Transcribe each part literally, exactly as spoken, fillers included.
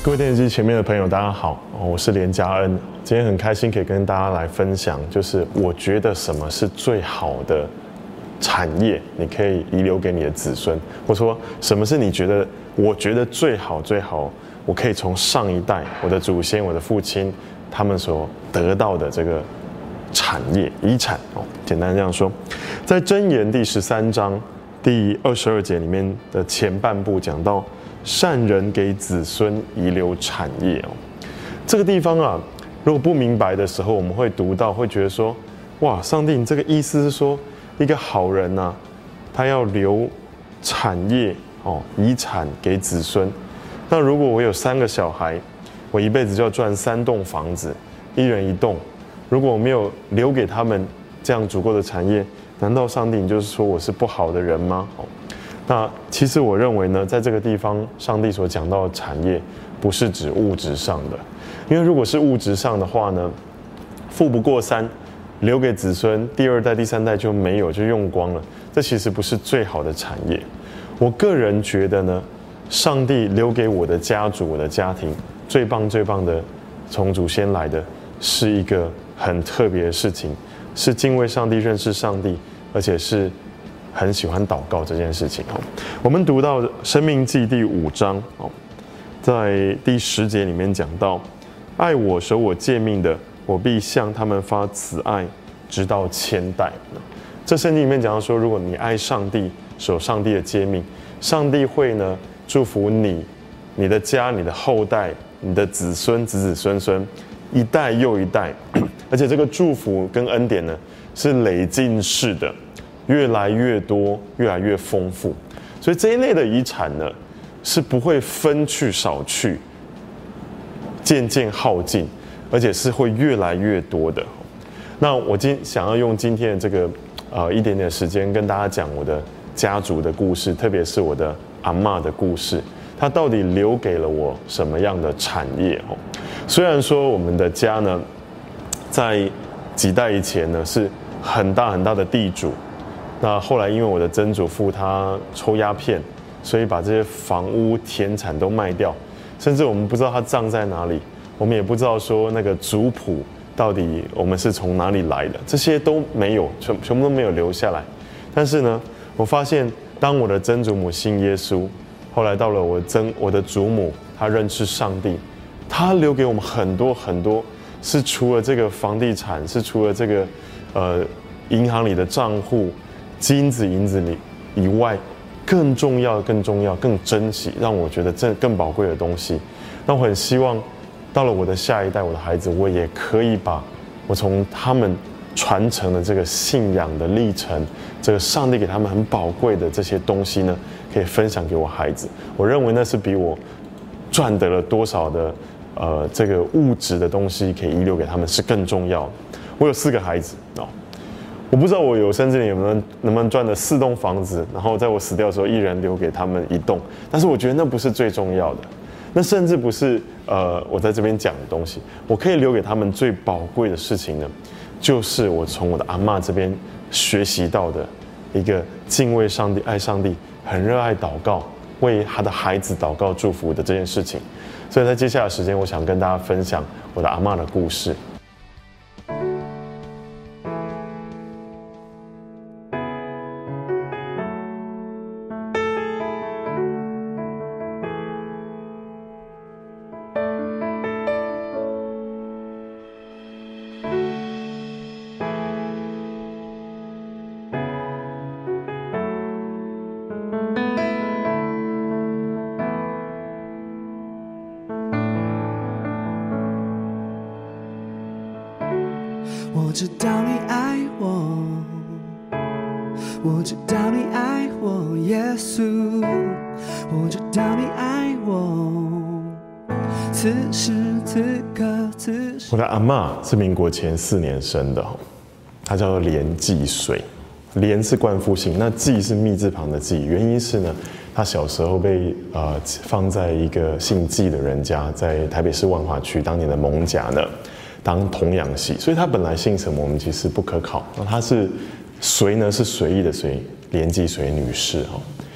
各位电视机前面的朋友，大家好，我是连家恩。今天很开心可以跟大家来分享，就是我觉得什么是最好的产业，你可以遗留给你的子孙，或者说什么是你觉得我觉得最好最好，我可以从上一代我的祖先、我的父亲他们所得到的这个产业遗产哦。简单这样说，在箴言第十三章第二十二节里面的前半部讲到，善人给子孙遗留产业哦。这个地方啊，如果不明白的时候，我们会读到，会觉得说，哇，上帝，你这个意思是说，一个好人呐、啊，他要留产业哦，遗产给子孙。那如果我有三个小孩，我一辈子就要赚三栋房子，一人一栋。如果我没有留给他们这样足够的产业，难道上帝你就是说我是不好的人吗？哦，那其实我认为呢，在这个地方，上帝所讲到的产业，不是指物质上的，因为如果是物质上的话呢，富不过三，留给子孙，第二代、第三代就没有，就用光了。这其实不是最好的产业。我个人觉得呢，上帝留给我的家族、我的家庭，最棒、最棒的，从祖先来的，是一个很特别的事情，是敬畏上帝、认识上帝，而且是很喜欢祷告这件事情哦。我们读到《申命记》第五章哦，在第十节里面讲到，爱我、守我诫命的，我必向他们发慈爱，直到千代。这圣经里面讲到说，如果你爱上帝、守上帝的诫命，上帝会呢祝福你、你的家、你的后代、你的子孙、子子孙孙，一代又一代，而且这个祝福跟恩典呢是累进式的，越来越多，越来越丰富。所以这一类的遗产呢，是不会分去少去，渐渐耗尽，而且是会越来越多的。那我今想要用今天的这个呃一点点时间跟大家讲我的家族的故事，特别是我的阿嬷的故事，她到底留给了我什么样的产业哦？虽然说我们的家呢，在几代以前呢是很大很大的地主，那后来因为我的曾祖父他抽鸦片，所以把这些房屋田产都卖掉，甚至我们不知道他葬在哪里，我们也不知道说那个族谱到底我们是从哪里来的，这些都没有，全全部都没有留下来。但是呢，我发现当我的曾祖母信耶稣，后来到了我曾我的祖母，她认识上帝，她留给我们很多很多，是除了这个房地产，是除了这个呃银行里的账户、金子银子里以外，更重要、更重要、更珍惜，让我觉得这更宝贵的东西。那我很希望，到了我的下一代，我的孩子，我也可以把我从他们传承的这个信仰的历程，这个上帝给他们很宝贵的这些东西呢，可以分享给我孩子。我认为那是比我赚得了多少的呃这个物质的东西可以遗留给他们是更重要的。我有四个孩子哦。我不知道我有生之年有没有能不能赚了四栋房子，然后在我死掉的时候，一人留给他们一栋。但是我觉得那不是最重要的，那甚至不是呃我在这边讲的东西。我可以留给他们最宝贵的事情呢，就是我从我的阿嬷这边学习到的一个敬畏上帝、爱上帝、很热爱祷告、为他的孩子祷告祝福的这件事情。所以在接下来的时间，我想跟大家分享我的阿嬷的故事。 我知道你爱我，我知道你爱我，耶稣，我知道你爱我，此时此刻此时。 我的阿嬷是民国前四年生的，她叫做连继水，连是冠夫姓，那继是密字旁的继，原因是呢，她小时候被呃放在一个姓纪的人家，在台北市万华区当年的艋舺呢。当童养媳，所以他本来姓什么我们其实不可考。那他是隋呢是随意的隋，连继隋女士哈。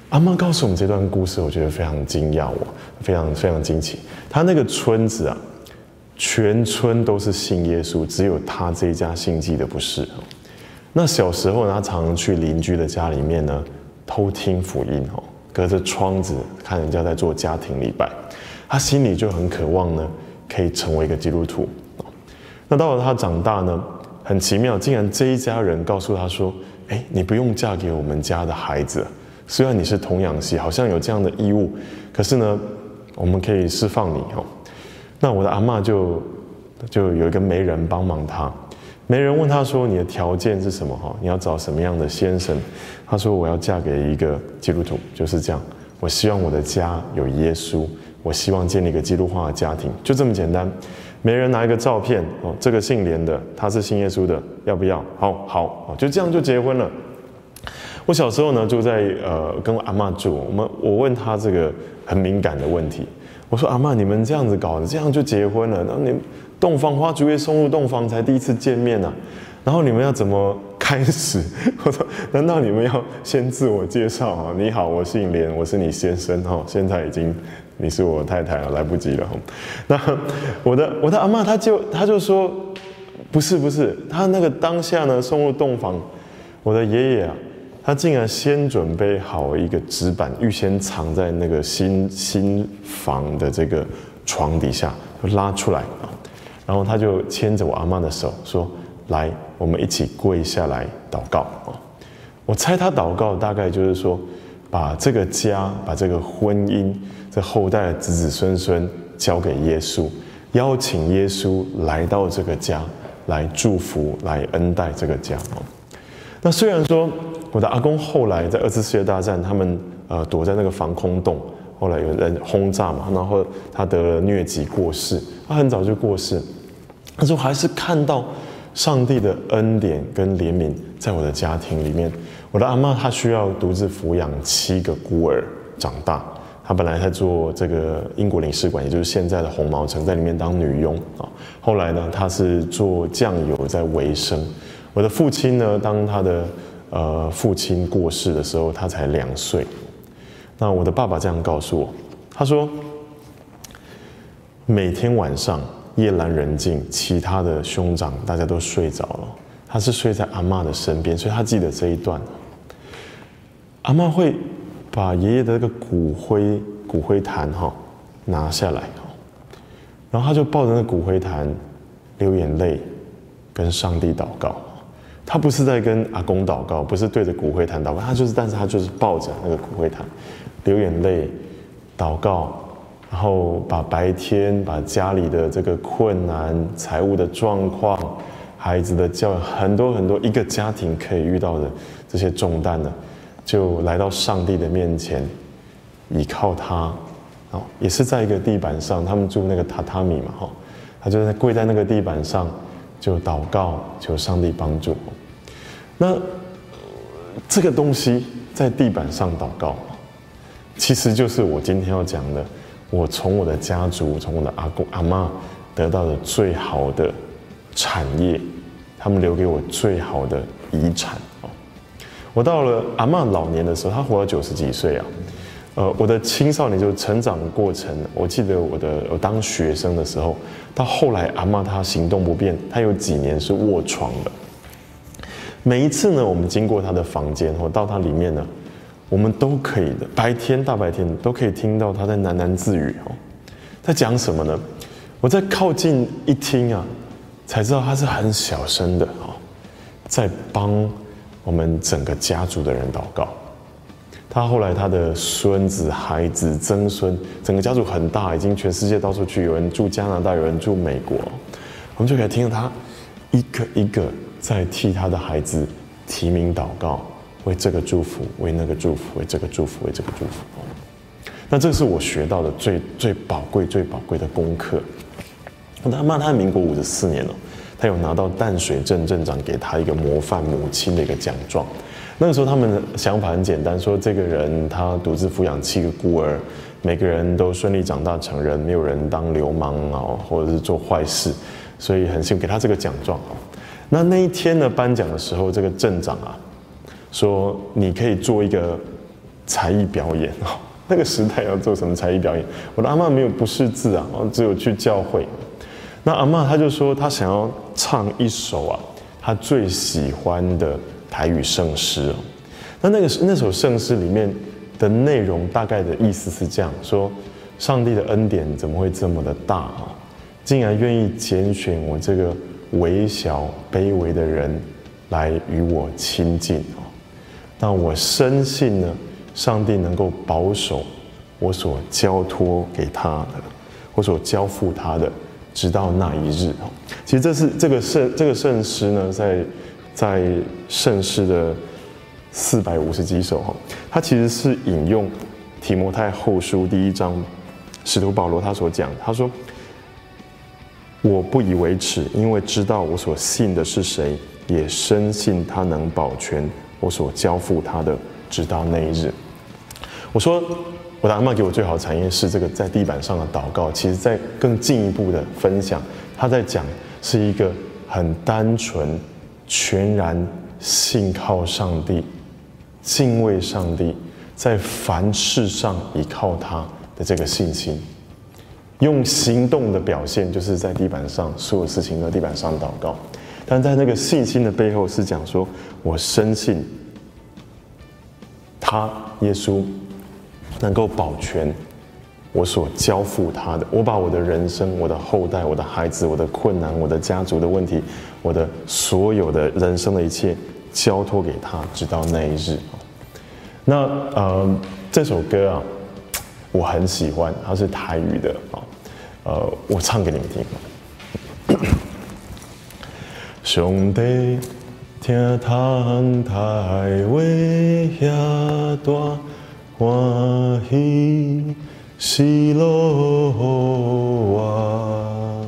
阿嬷告诉我们这段故事，我觉得非常惊讶我，非常非常惊奇。他那个村子啊，全村都是信耶稣，只有他这一家信基的不是。那小时候呢，他常常去邻居的家里面呢，偷听福音哦，隔着窗子看人家在做家庭礼拜，他心里就很渴望呢，可以成为一个基督徒。那到了他长大呢，很奇妙，竟然这一家人告诉他说：“哎，你不用嫁给我们家的孩子。虽然你是童养媳，好像有这样的义务，可是呢，我们可以释放你哦。”那我的阿嬷就就有一个媒人帮忙他，媒人问他说：“你的条件是什么？哈，你要找什么样的先生？”他说：“我要嫁给一个基督徒，就是这样。我希望我的家有耶稣，我希望建立一个基督化的家庭，就这么简单。”媒人拿一个照片哦，这个姓连的，他是信耶稣的，要不要？好，好，就这样就结婚了。我小时候呢，就在呃跟我阿嬷住，我们我问她这个很敏感的问题，我说：“阿嬷，你们这样子搞的，这样就结婚了？然后你洞房花烛夜送入洞房才第一次见面啊，然后你们要怎么开始？”我说：“难道你们要先自我介绍啊？你好，我姓连，我是你先生哈，现在已经你是我太太了，来不及了。”那我的我的阿嬷，她就她就说：“不是不是，她那个当下呢送入洞房，我的爷爷啊。”他竟然先准备好一个纸板，预先藏在那个新新房的这个床底下，就拉出来啊，然后他就牵着我阿嬷的手说：“来，我们一起跪下来祷告啊。”我猜他祷告大概就是说，把这个家，把这个婚姻，这后代的子子孙孙交给耶稣，邀请耶稣来到这个家，来祝福，来恩待这个家啊。那虽然说我的阿公后来在二次世界大战，他们呃躲在那个防空洞，后来有人轰炸嘛，然后他得了疟疾过世，他很早就过世，但是我还是看到上帝的恩典跟怜悯在我的家庭里面。我的阿嬷她需要独自抚养七个孤儿长大，她本来在做这个英国领事馆，也就是现在的红毛城，在里面当女佣啊。后来呢，她是做酱油在维生。我的父亲呢，当他的呃父亲过世的时候，他才两岁。那我的爸爸这样告诉我，他说，每天晚上夜阑人静，其他的兄长大家都睡着了，他是睡在阿嬷的身边，所以他记得这一段。阿嬷会把爷爷的这个骨灰骨灰坛哈拿下来，然后他就抱着那骨灰坛流眼泪，跟上帝祷告。他不是在跟阿公祷告，不是对着骨灰坛祷告，他就是，但是他就是抱着那个骨灰坛，流眼泪，祷告，然后把白天把家里的这个困难、财务的状况、孩子的教育，很多很多一个家庭可以遇到的这些重担呢，就来到上帝的面前，倚靠他，哦，也是在一个地板上，他们住那个榻榻米嘛，哈，他就在跪在那个地板上，就祷告，求上帝帮助。那这个东西在地板上祷告，其实就是我今天要讲的，我从我的家族，从我的阿公阿嬷得到的最好的产业，他们留给我最好的遗产。我到了阿嬷老年的时候，她活到九十几岁啊。呃，我的青少年就成长过程，我记得我的我当学生的时候，到后来阿嬷她行动不便，她有几年是卧床的。每一次呢，我们经过她的房间或到她里面呢，我们都可以的，白天大白天都可以听到她在喃喃自语哦，在讲什么呢？我在靠近一听啊，才知道她是很小声的哦，在帮我们整个家族的人祷告。他后来他的孙子、孩子、曾孙，整个家族很大，已经全世界到处去，有人住加拿大，有人住美国，我们就可以听到他一个一个在替他的孩子提名祷告，为这个祝福，为那个祝福，为这个祝福，为这个祝福。那这是我学到的最最宝贵、最宝贵的功课。我的阿嬷她民国五十四年了，她有拿到淡水镇镇长给她一个模范母亲的一个奖状。那个时候他们的想法很简单，说这个人他独自抚养七个孤儿，每个人都顺利长大成人，没有人当流氓啊，或者是做坏事，所以很幸运给他这个奖状。那那一天呢，颁奖的时候，这个镇长啊说，你可以做一个才艺表演哦。那个时代要做什么才艺表演？我的阿嬷没有不识字啊，只有去教会。那阿嬷她就说，她想要唱一首啊，她最喜欢的台语圣诗哦。那那个那首圣诗里面的内容大概的意思是这样说：上帝的恩典怎么会这么的大啊？竟然愿意拣选我这个微小卑微的人来与我亲近啊！但我深信呢，上帝能够保守我所交托给他的，我所交付他的，直到那一日。其实这是这个圣这个圣诗呢，在在圣诗的四百五十几首哈，它其实是引用提摩太后书第一章，使徒保罗他所讲，他说：“我不以为耻，因为知道我所信的是谁，也深信他能保全我所交付他的，直到那一日。”我说，我的阿嬷给我最好的产业是这个在地板上的祷告。其实，在更进一步的分享，他在讲是一个很单纯、全然信靠上帝、敬畏上帝，在凡事上依靠他的这个信心。用行动的表现，就是在地板上所有事情在地板上祷告。但在那个信心的背后，是讲说，我深信他耶稣能够保全我所交付他的。我把我的人生、我的后代、我的孩子、我的困难、我的家族的问题、我的所有的人生的一切交托给他，直到那一日。那呃，这首歌啊，我很喜欢，它是台语的啊，呃，我唱给你们听。上帝听窗台话遐大欢喜，是落予我，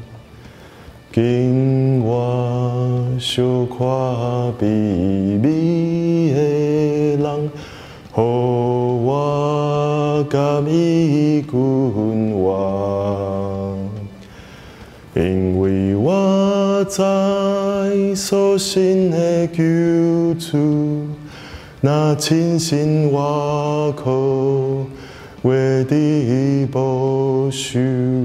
今我小看美美的人，予我甘伊君我，因为我知所信的救主，那亲心我靠，为的保守，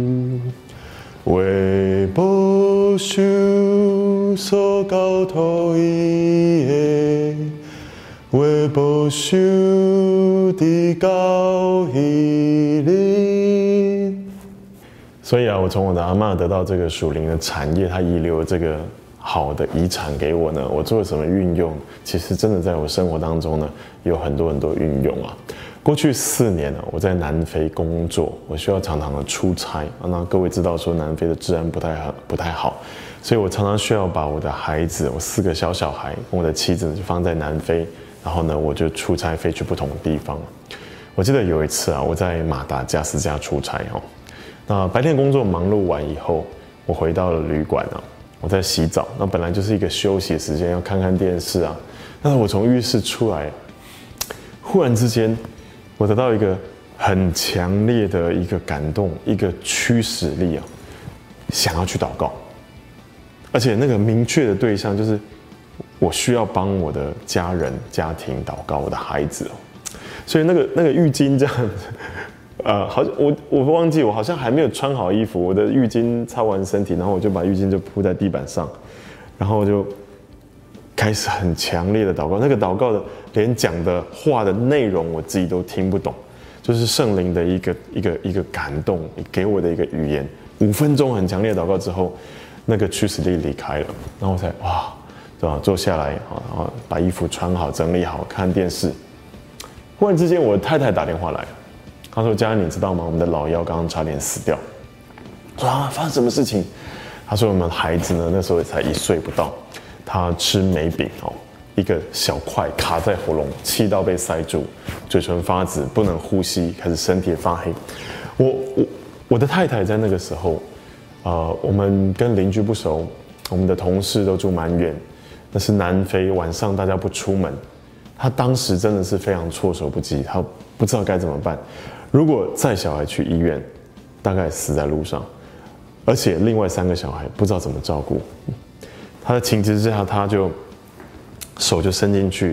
为保守所交托伊的，为保守的交伊哩。所以啊，我从我的阿嬷得到这个属灵的产业，她遗留这个好的遗产给我呢，我做了什么运用？其实真的在我生活当中呢，有很多很多运用啊。过去四年呢，我在南非工作，我需要常常的出差。那各位知道说南非的治安不太好，不太好，所以我常常需要把我的孩子，我四个小小孩跟我的妻子就放在南非，然后呢，我就出差飞去不同的地方。我记得有一次啊，我在马达加斯加出差哦，那白天工作忙碌完以后，我回到了旅馆啊。我在洗澡，那本来就是一个休息的时间，要看看电视啊。但是我从浴室出来，忽然之间，我得到一个很强烈的一个感动，一个驱使力啊，想要去祷告。而且那个明确的对象就是我需要帮我的家人、家庭祷告，我的孩子哦。所以那个那个浴巾这样子。呃，好像我我忘记我好像还没有穿好衣服，我的浴巾擦完身体，然后我就把浴巾就铺在地板上，然后就开始很强烈的祷告。那个祷告的连讲的话的内容我自己都听不懂，就是圣灵的一个一个一个感动给我的一个语言。五分钟很强烈的祷告之后，那个驱使力离开了，然后我才哇，对吧？坐下来，然后把衣服穿好、整理好，看电视。忽然之间，我的太太打电话来了。他说：“嘉恩，你知道吗？我们的老幺刚刚差点死掉。”说啊，发生什么事情？他说我们孩子呢，那时候也才一岁不到，他吃梅饼哦，一个小块卡在喉咙，气道被塞住，嘴唇发紫，不能呼吸，开始身体发黑。我我我的太太在那个时候，呃，我们跟邻居不熟，我们的同事都住蛮远，那是南非，晚上大家不出门。他当时真的是非常措手不及，他不知道该怎么办。如果载小孩去医院，大概死在路上，而且另外三个小孩不知道怎么照顾。他的情急之下，他就手就伸进去，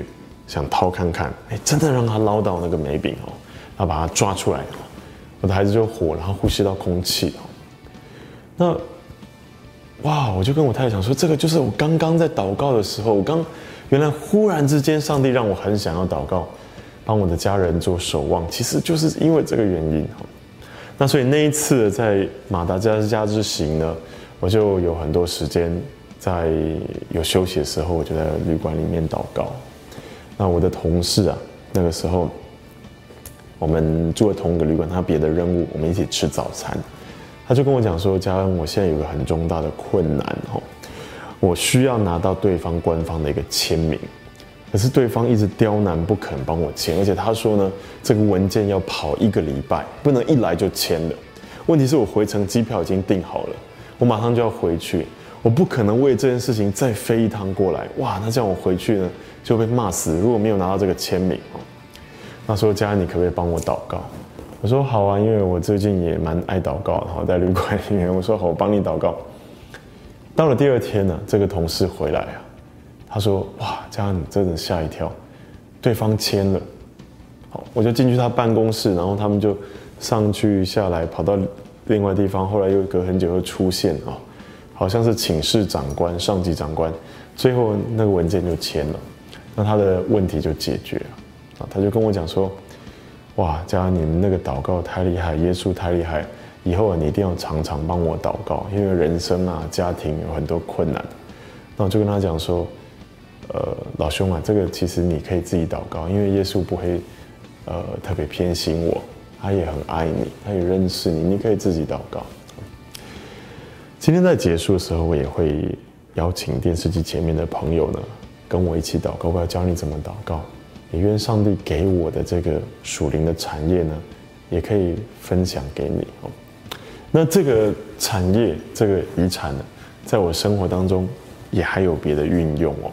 想掏看看，哎，真的让他捞到那个梅饼哦，然后把它抓出来哦，我的孩子就活了，然后呼吸到空气哦。那哇，我就跟我太太讲说，这个就是我刚刚在祷告的时候，我刚原来忽然之间，上帝让我很想要祷告，帮我的家人做守望，其实就是因为这个原因哦。那所以那一次在马达加斯加之行呢，我就有很多时间在有休息的时候，我就在旅馆里面祷告。那我的同事啊，那个时候我们住在同一个旅馆，他别的任务，我们一起吃早餐。他就跟我讲说，嘉恩，我现在有个很重大的困难哦，我需要拿到对方官方的一个签名，可是对方一直刁难不肯帮我签，而且他说呢，这个文件要跑一个礼拜，不能一来就签了。问题是我回程机票已经订好了，我马上就要回去，我不可能为这件事情再飞一趟过来。哇，那这样我回去呢就被骂死，如果没有拿到这个签名哦。那说嘉恩，你可不可以帮我祷告？我说好啊，因为我最近也蛮爱祷告，然后在旅馆里面，我说好，我帮你祷告。到了第二天呢，这个同事回来啊，他说哇，嘉恩，你真的吓一跳，对方签了。好，我就进去他办公室，然后他们就上去下来，跑到另外地方，后来又隔很久又出现啊，好像是请示长官、上级长官，最后那个文件就签了，那他的问题就解决了啊，他就跟我讲说。哇，嘉恩，你们那个祷告太厉害，耶稣太厉害，以后你一定要常常帮我祷告，因为人生啊、家庭有很多困难。那我就跟他讲说，呃，老兄啊，这个其实你可以自己祷告，因为耶稣不会呃特别偏心我，他也很爱你，他也认识你，你可以自己祷告。今天在结束的时候，我也会邀请电视机前面的朋友呢，跟我一起祷告，我要教你怎么祷告。也愿上帝给我的这个属灵的产业呢，也可以分享给你哦。那这个产业，这个遗产呢，在我生活当中也还有别的运用哦。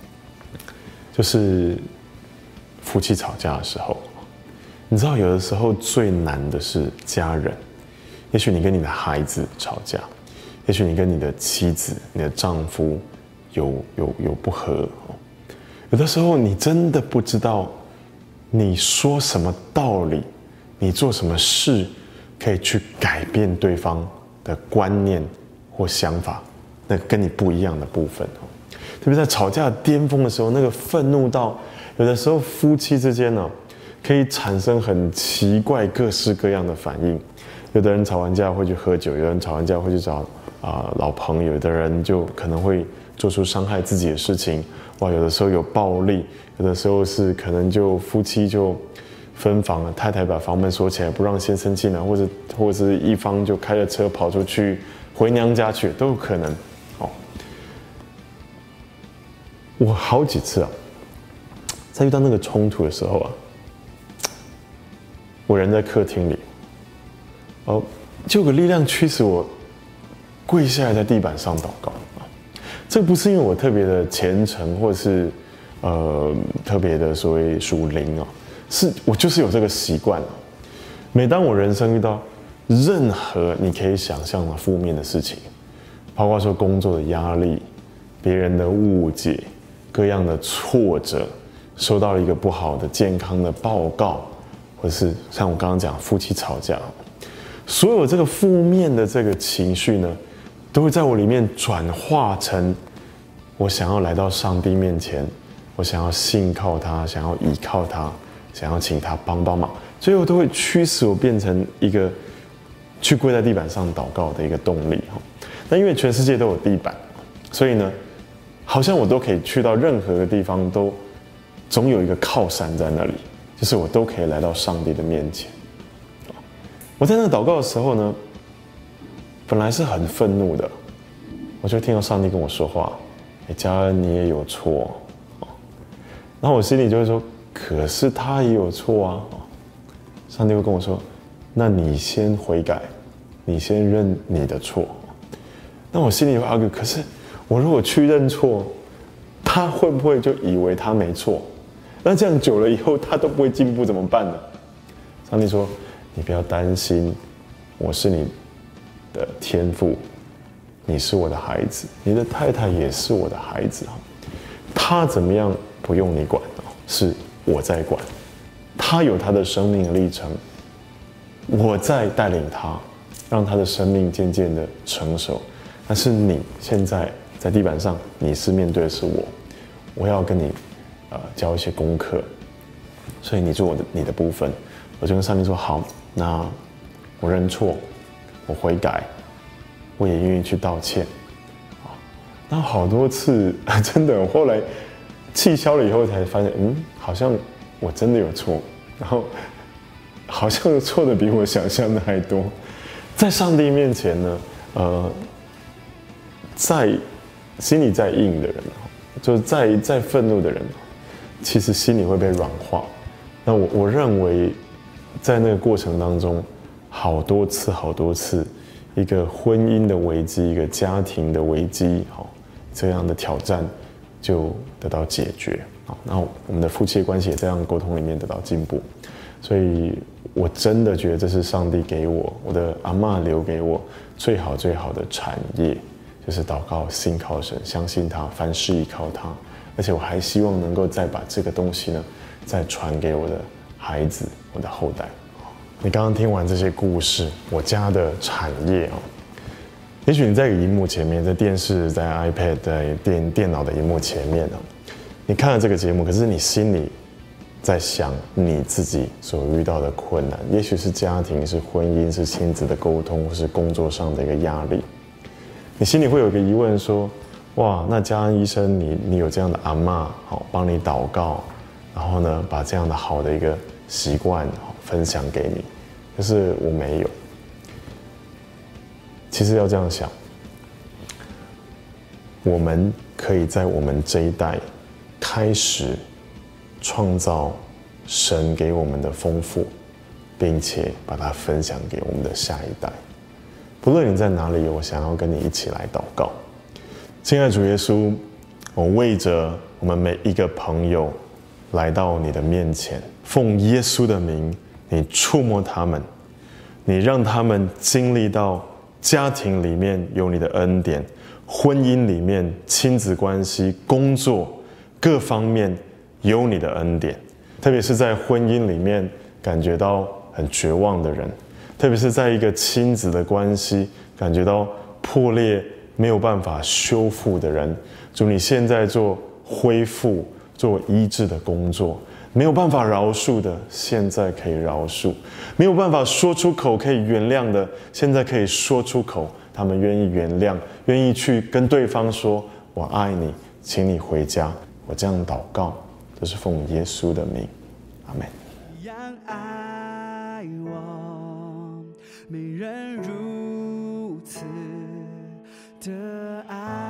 就是夫妻吵架的时候，你知道有的时候最难的是家人。也许你跟你的孩子吵架，也许你跟你的妻子、你的丈夫有有有不和哦。有的时候你真的不知道你说什么道理，你做什么事可以去改变对方的观念或想法，那个跟你不一样的部分。特别在吵架巅峰的时候，那个愤怒到有的时候夫妻之间呢，可以产生很奇怪各式各样的反应。有的人吵完架会去喝酒，有的人吵完架会去找啊、呃、老朋友，有的人就可能会做出伤害自己的事情。哇，有的时候有暴力，有的时候是可能就夫妻就分房了，太太把房门锁起来不让先生进来，或者或者是一方就开着车跑出去回娘家去，都有可能。哦，我好几次啊，在遇到那个冲突的时候啊，我人在客厅里，哦，就有个力量驱使我跪下来在地板上祷告。这不是因为我特别的虔诚，或是呃特别的所谓属灵啊，是我就是有这个习惯啊。每当我人生遇到任何你可以想象的负面的事情，包括说工作的压力、别人的误解、各样的挫折，收到了一个不好的健康的报告，或者是像我刚刚讲夫妻吵架，所有这个负面的这个情绪呢，都会在我里面转化成我想要来到上帝面前，我想要信靠他，想要依靠他，想要请他帮帮忙，最后都会驱使我变成一个去跪在地板上祷告的一个动力。那因为全世界都有地板，所以呢，好像我都可以去到任何的地方，都总有一个靠山在那里，就是我都可以来到上帝的面前。我在那个祷告的时候呢，本来是很愤怒的，我就听到上帝跟我说话：“哎，嘉恩，你也有错。”然后我心里就会说：“可是他也有错啊。”上帝会跟我说：“那你先悔改，你先认你的错。”那我心里会 argue： 可是我如果去认错，他会不会就以为他没错？那这样久了以后，他都不会进步，怎么办呢？上帝说：“你不要担心，我是你的天父，你是我的孩子，你的太太也是我的孩子，他怎么样不用你管。 是我在管，他有他的生命历程，我在带领他，让他的生命渐渐的成熟。但是你现在在地板上，你是面对的是我，我要跟你呃教一些功课，所以你做我的你的部分。我就跟上帝说好，那我认错，我悔改，我也愿意去道歉。那好多次，真的，我后来气消了以后才发现，嗯，好像我真的有错，然后好像错的比我想象的还多。在上帝面前呢，呃，再心里再硬的人，就是再再愤怒的人，其实心里会被软化。那我我认为，在那个过程当中，好多次好多次，一个婚姻的危机，一个家庭的危机，好。这样的挑战就得到解决，好，然后我们的夫妻关系也在这样沟通里面得到进步，所以我真的觉得这是上帝给我，我的阿嬷留给我最好最好的产业，就是祷告、信靠神，相信他，凡事依靠他，而且我还希望能够再把这个东西呢，再传给我的孩子、我的后代。你刚刚听完这些故事，我家的产业啊。也许你在荧幕前面，在电视、在 iPad、在电电脑的荧幕前面呢，你看了这个节目，可是你心里在想你自己所遇到的困难，也许是家庭、是婚姻、是亲子的沟通，或是工作上的一个压力。你心里会有一个疑问说：哇，那嘉恩医生，你你有这样的阿嬷，好帮你祷告，然后呢，把这样的好的一个习惯分享给你，可是我没有。其实要这样想，我们可以在我们这一代开始创造神给我们的丰富，并且把它分享给我们的下一代。不论你在哪里，我想要跟你一起来祷告。亲爱的主耶稣，我为着我们每一个朋友来到你的面前，奉耶稣的名，你触摸他们，你让他们经历到家庭里面有你的恩典，婚姻里面亲子关系、工作各方面有你的恩典。特别是在婚姻里面感觉到很绝望的人，特别是在一个亲子的关系感觉到破裂没有办法修复的人，主你现在做恢复、做医治的工作。没有办法饶恕的，现在可以饶恕；没有办法说出口可以原谅的，现在可以说出口。他们愿意原谅，愿意去跟对方说：“我爱你，请你回家。”我这样祷告，这是奉耶稣的名，阿们。 一样爱我，没人如此的爱。